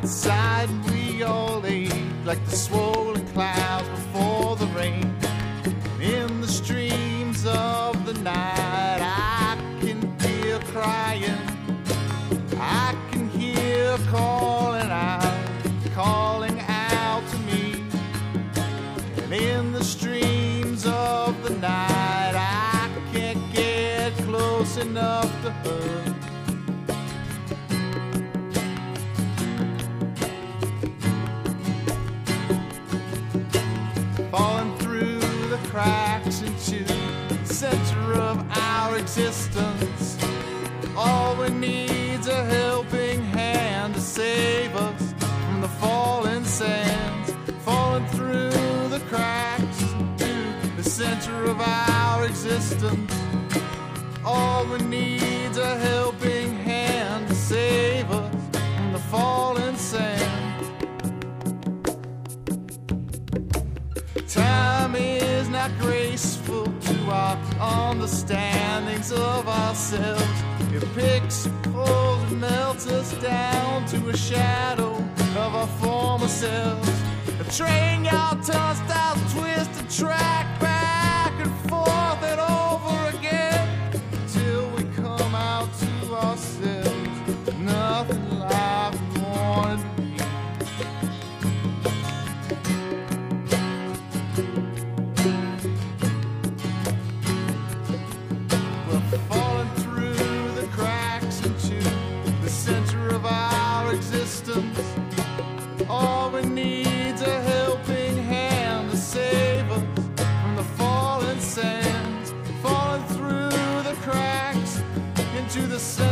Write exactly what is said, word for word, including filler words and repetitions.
outside and we all ache like the swollen clouds before the rain. In the streams of the night I can hear crying, I can hear calling out, calling out to me. And in the streams of the night I can't get close enough to her. Falling through the cracks into the center of our existence. All we need's a helping hand to save us from the falling sands. Falling through the cracks into the center of our existence. All we need's a helping hand to save us from the falling sand. Time is not graceful to our understandings of ourselves. It picks, pulls, and melts us down to a shadow of our former selves. A train yard turnstile, twist and track back and forth and over again till we come out to ourselves. Nothing like we wanted to be. We're falling through the cracks into the center of our existence. All we need's a helping hand to save us from the falling sands. Falling through the cracks into the center